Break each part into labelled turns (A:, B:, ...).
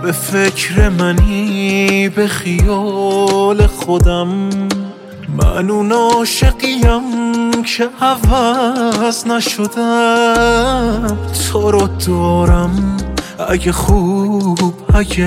A: به فکر منی به خیال خودم، من اون عاشقیم که عوض نشدم. تو رو دارم اگه خوب اگه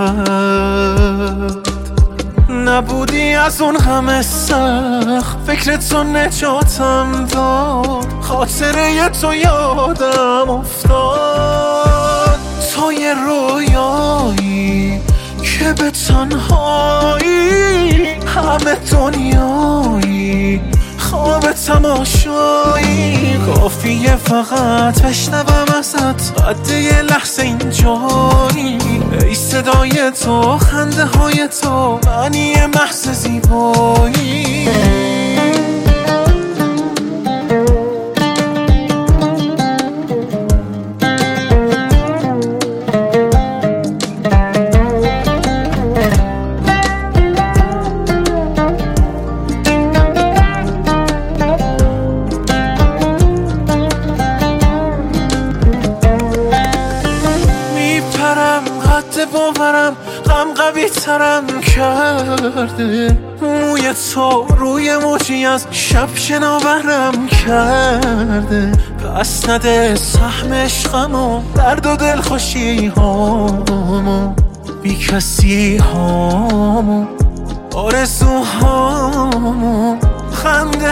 A: بد، نبودی از اون همه سخت، فکر تو نجاتم داد، خاطره تو یادم افتاد. تو یه رویایی که به تنهایی همه دنیایی خواب تماشایی، کافیه فقط بشنوم ازت قد یه لحظه اینجایی. ای صدای تو، خنده های تو، معنی محض زیبایی. باورم غم قوی ترم کرده، موی تو روی موجی از شب شناورم کرده. پس نده سهم عشقمو، درد و دلخوشی هامو، بی کسی هامو، آرزوهامو، خنده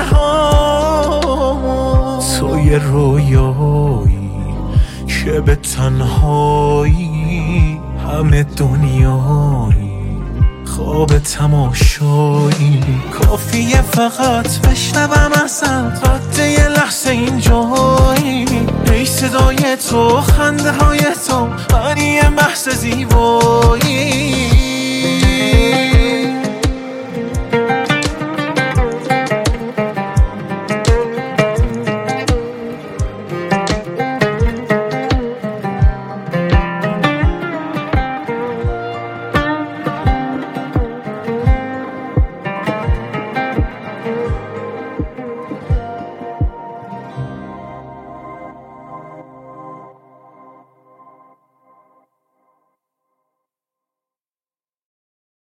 A: هامو. تو یه رویایی که به تنهایی همه دنیایی خواب تماشایی، کافیه فقط بشنوم ازت قد یه لحظه اینجایی. ای صدای تو، خنده های تو،